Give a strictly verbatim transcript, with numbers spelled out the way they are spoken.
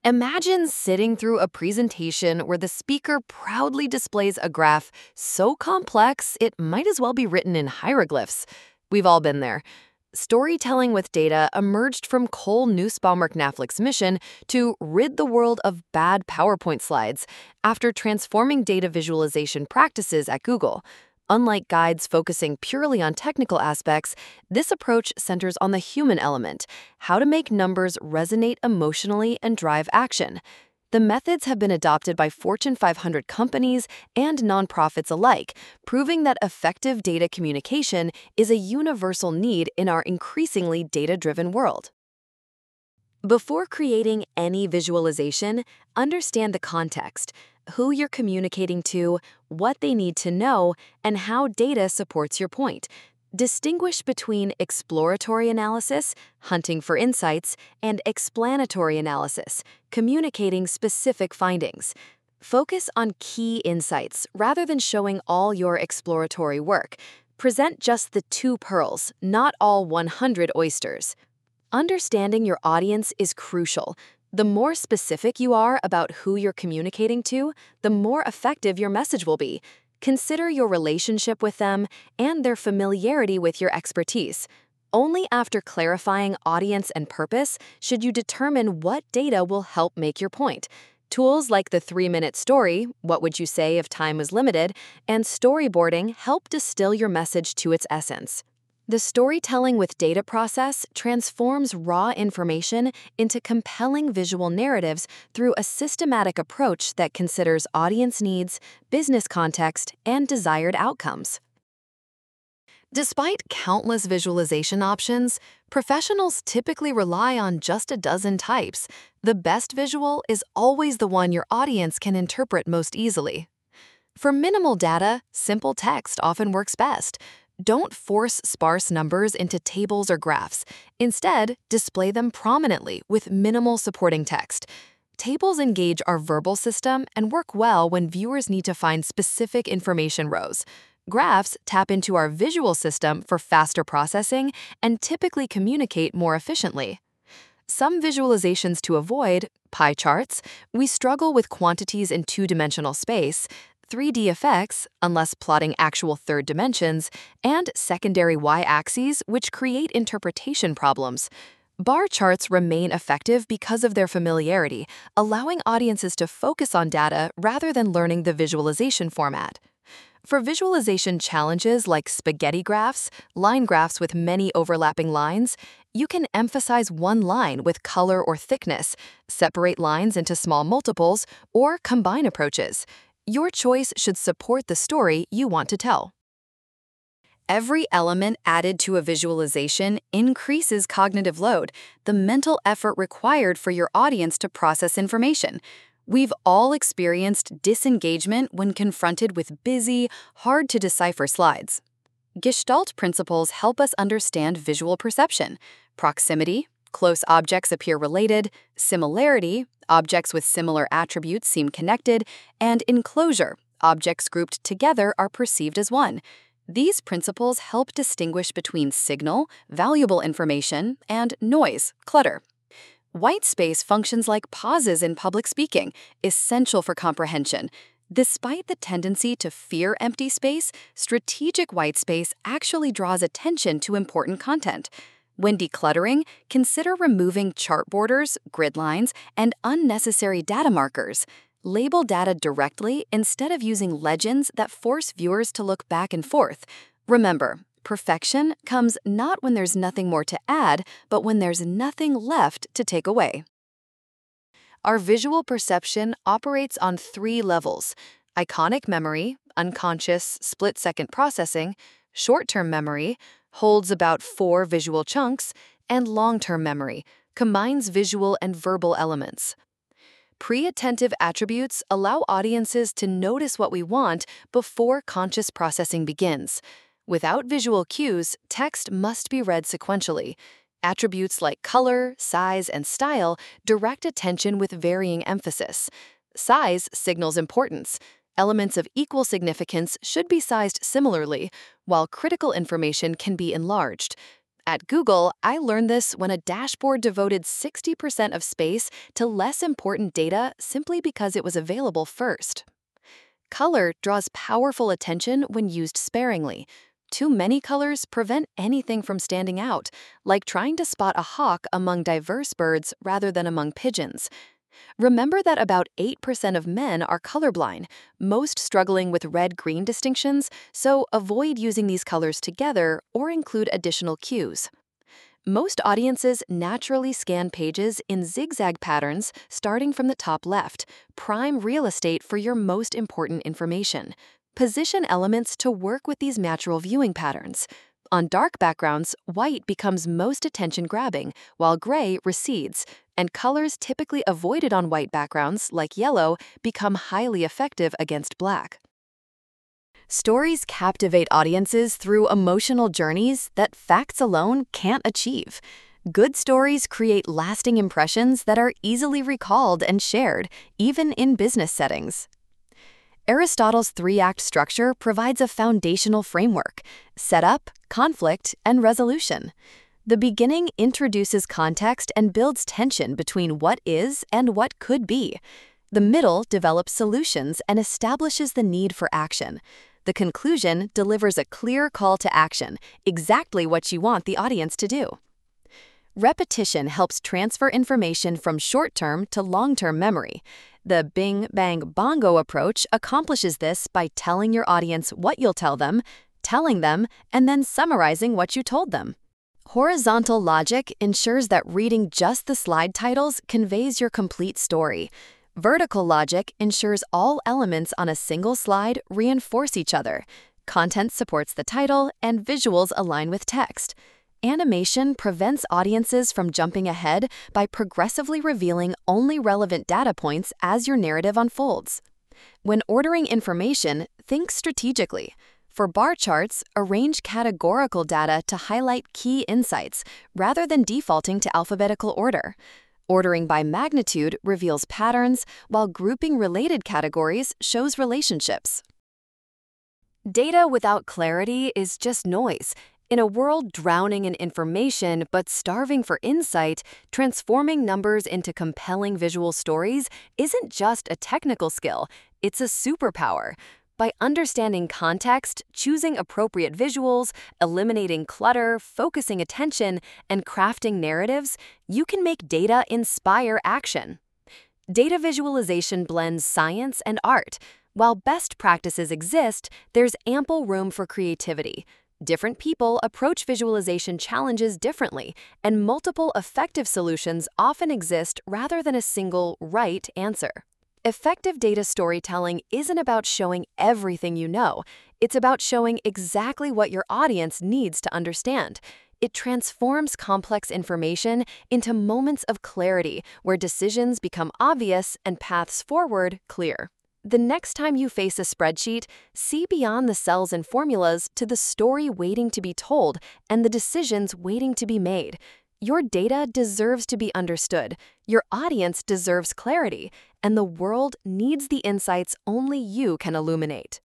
Imagine sitting through a presentation where the speaker proudly displays a graph so complex it might as well be written in hieroglyphs. We've all been there. Storytelling with data emerged from Cole Nussbaumer-Knaflich's mission to rid the world of bad PowerPoint slides after transforming data visualization practices at Google. Unlike guides focusing purely on technical aspects, this approach centers on the human element, how to make numbers resonate emotionally and drive action. The methods have been adopted by Fortune five hundred companies and nonprofits alike, proving that effective data communication is a universal need in our increasingly data-driven world. Before creating any visualization, understand the context, who you're communicating to, what they need to know, and how data supports your point. Distinguish between exploratory analysis, hunting for insights, and explanatory analysis, communicating specific findings. Focus on key insights rather than showing all your exploratory work. Present just the two pearls, not all one hundred oysters. Understanding your audience is crucial. The more specific you are about who you're communicating to, the more effective your message will be. Consider your relationship with them and their familiarity with your expertise. Only after clarifying audience and purpose should you determine what data will help make your point. Tools like the three-minute story, what would you say if time was limited, and storyboarding help distill your message to its essence. The storytelling with data process transforms raw information into compelling visual narratives through a systematic approach that considers audience needs, business context, and desired outcomes. Despite countless visualization options, professionals typically rely on just a dozen types. The best visual is always the one your audience can interpret most easily. For minimal data, simple text often works best. Don't force sparse numbers into tables or graphs. Instead, display them prominently with minimal supporting text. Tables engage our verbal system and work well when viewers need to find specific information rows. Graphs tap into our visual system for faster processing and typically communicate more efficiently. Some visualizations to avoid: pie charts. We struggle with quantities in two-dimensional space, three D effects, unless plotting actual third dimensions, and secondary y-axes, which create interpretation problems. Bar charts remain effective because of their familiarity, allowing audiences to focus on data rather than learning the visualization format. For visualization challenges like spaghetti graphs, line graphs with many overlapping lines, you can emphasize one line with color or thickness, separate lines into small multiples, or combine approaches. Your choice should support the story you want to tell. Every element added to a visualization increases cognitive load, the mental effort required for your audience to process information. We've all experienced disengagement when confronted with busy, hard-to-decipher slides. Gestalt principles help us understand visual perception: proximity, close objects appear related; similarity, objects with similar attributes seem connected; and enclosure, objects grouped together are perceived as one. These principles help distinguish between signal, valuable information, and noise, clutter. White space functions like pauses in public speaking, essential for comprehension. Despite the tendency to fear empty space, strategic white space actually draws attention to important content. When decluttering, consider removing chart borders, grid lines, and unnecessary data markers. Label data directly instead of using legends that force viewers to look back and forth. Remember, perfection comes not when there's nothing more to add, but when there's nothing left to take away. Our visual perception operates on three levels: iconic memory, unconscious split-second processing; short-term memory, holds about four visual chunks; and long-term memory, combines visual and verbal elements. Pre-attentive attributes allow audiences to notice what we want before conscious processing begins. Without visual cues, text must be read sequentially. Attributes like color, size, and style direct attention with varying emphasis. Size signals importance. Elements of equal significance should be sized similarly, while critical information can be enlarged. At Google, I learned this when a dashboard devoted sixty percent of space to less important data simply because it was available first. Color draws powerful attention when used sparingly. Too many colors prevent anything from standing out, like trying to spot a hawk among diverse birds rather than among pigeons. Remember that about eight percent of men are colorblind, most struggling with red-green distinctions, so avoid using these colors together or include additional cues. Most audiences naturally scan pages in zigzag patterns starting from the top left, prime real estate for your most important information. Position elements to work with these natural viewing patterns. On dark backgrounds, white becomes most attention-grabbing, while gray recedes, and colors typically avoided on white backgrounds, like yellow, become highly effective against black. Stories captivate audiences through emotional journeys that facts alone can't achieve. Good stories create lasting impressions that are easily recalled and shared, even in business settings. Aristotle's three-act structure provides a foundational framework: setup, conflict, and resolution. The beginning introduces context and builds tension between what is and what could be. The middle develops solutions and establishes the need for action. The conclusion delivers a clear call to action, exactly what you want the audience to do. Repetition helps transfer information from short-term to long-term memory. The Bing Bang Bongo approach accomplishes this by telling your audience what you'll tell them, telling them, and then summarizing what you told them. Horizontal logic ensures that reading just the slide titles conveys your complete story. Vertical logic ensures all elements on a single slide reinforce each other. Content supports the title, and visuals align with text. Animation prevents audiences from jumping ahead by progressively revealing only relevant data points as your narrative unfolds. When ordering information, think strategically. For bar charts, arrange categorical data to highlight key insights, rather than defaulting to alphabetical order. Ordering by magnitude reveals patterns, while grouping related categories shows relationships. Data without clarity is just noise. In a world drowning in information but starving for insight, transforming numbers into compelling visual stories isn't just a technical skill, it's a superpower. By understanding context, choosing appropriate visuals, eliminating clutter, focusing attention, and crafting narratives, you can make data inspire action. Data visualization blends science and art. While best practices exist, there's ample room for creativity. Different people approach visualization challenges differently, and multiple effective solutions often exist rather than a single right answer. Effective data storytelling isn't about showing everything you know. It's about showing exactly what your audience needs to understand. It transforms complex information into moments of clarity where decisions become obvious and paths forward clear. The next time you face a spreadsheet, see beyond the cells and formulas to the story waiting to be told and the decisions waiting to be made. Your data deserves to be understood, your audience deserves clarity, and the world needs the insights only you can illuminate.